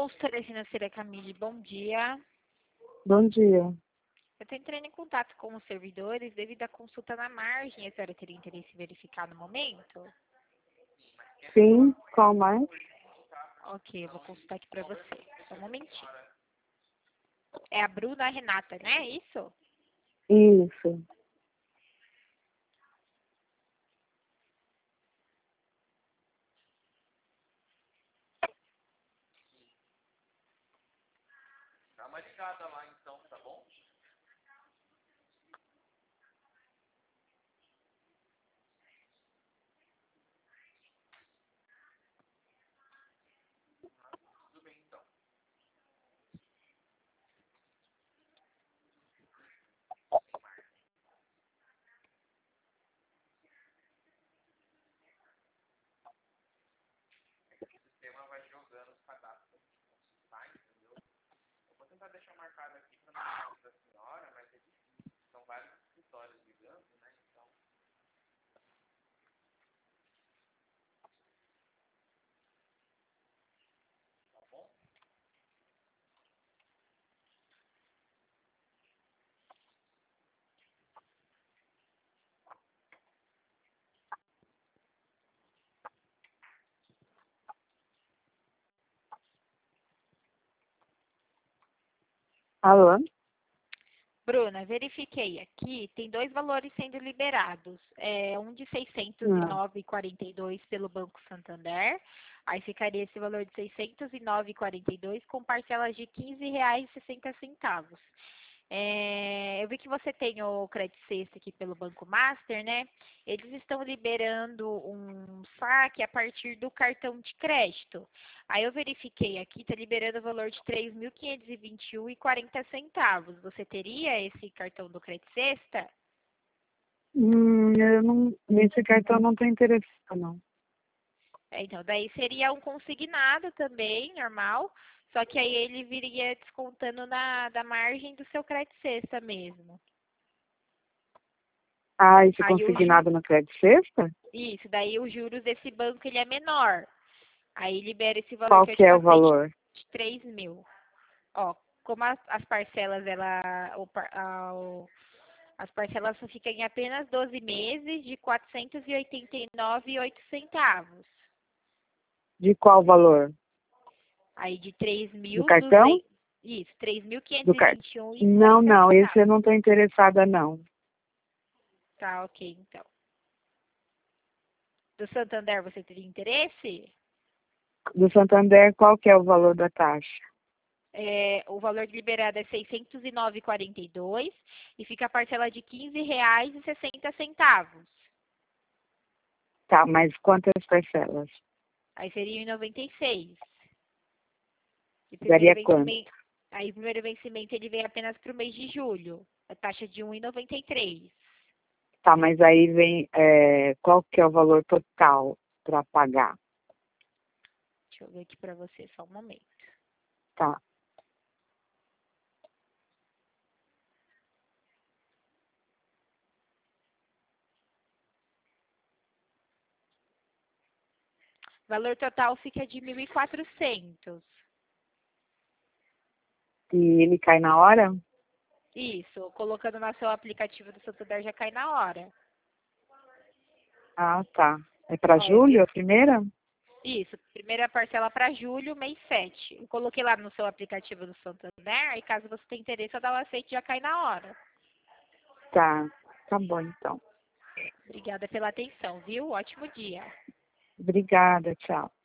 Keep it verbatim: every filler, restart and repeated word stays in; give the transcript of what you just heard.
Consultoria Financeira Camille, bom dia. Bom dia. Eu estou entrando em contato com os servidores devido à consulta na margem. A senhora teria interesse em verificar no momento? Sim, qual mais? Ok, eu vou consultar aqui para você. Só um momentinho. É a Bruna a Renata, né? Isso? Isso. Dá uma ligada lá então, tá bom? Tudo bem então. O sistema vai jogando os cadastros consultar, entendeu? Eu vou tentar deixar marcado aqui para não da senhora, mas é difícil. São vários escritórios ligando, né? Então. Tá bom? Alô? Bruna, verifiquei aqui, tem dois valores sendo liberados. É, um de seiscentos e Não. nove vírgula quarenta e dois pelo Banco Santander. Aí ficaria esse valor de seiscentos e nove vírgula quarenta e dois com parcelas de quinze reais e sessenta centavos. É, eu vi que você tem o Credit Sexta aqui pelo Banco Master, né? Eles estão liberando um saque a partir do cartão de crédito. Aí eu verifiquei aqui, está liberando o valor de três mil quinhentos e vinte e um reais e quarenta centavos. Você teria esse cartão do Credit Sexta? Hum, eu não, nesse cartão não tô interessado, não. É, então, daí seria um consignado também, normal. Só que aí ele viria descontando na, da margem do seu Credit Sexta mesmo. Ah, esse Aí o consignado no Credit Sexta? Isso, daí os juros desse banco ele é menor. Aí libera esse valor Qual que eu que te é o passei de valor? de três mil. Ó, como as, as parcelas, ela, o, par- a- o- as parcelas só ficam em apenas doze meses de quatrocentos e oitenta e nove reais e oito centavos. De qual valor? Aí de três Do mil e cartão? duzentos, isso, três mil quinhentos Do e car... vinte e um reais e Não, quarenta não, esse eu centavos. não tô interessada, não. Tá, ok, então. Do Santander você teria interesse? Do Santander, qual que é o valor da taxa? É, o valor liberado é seiscentos e nove reais e quarenta e dois e fica a parcela de quinze reais e sessenta centavos. Tá, mas quantas parcelas? Aí seria em noventa e seis. E primeiro Daria quanto? vencimento, aí o primeiro vencimento ele vem apenas para o mês de julho. A taxa de um real e noventa e três. Tá, mas aí vem, é, qual que é o valor total para pagar? Deixa eu ver aqui para você só um momento. Tá. O valor total fica de mil e quatrocentos. E ele cai na hora? Isso, colocando no seu aplicativo do Santander já cai na hora. Ah, tá. É para Ó, eu- julho a primeira? Isso, primeira parcela para julho, mês sete. Eu coloquei lá no seu aplicativo do Santander e caso você tenha interesse, eu dar o aceite já cai na hora. Tá. Tá bom, então. Obrigada pela atenção, viu? Ótimo dia. Obrigada, tchau.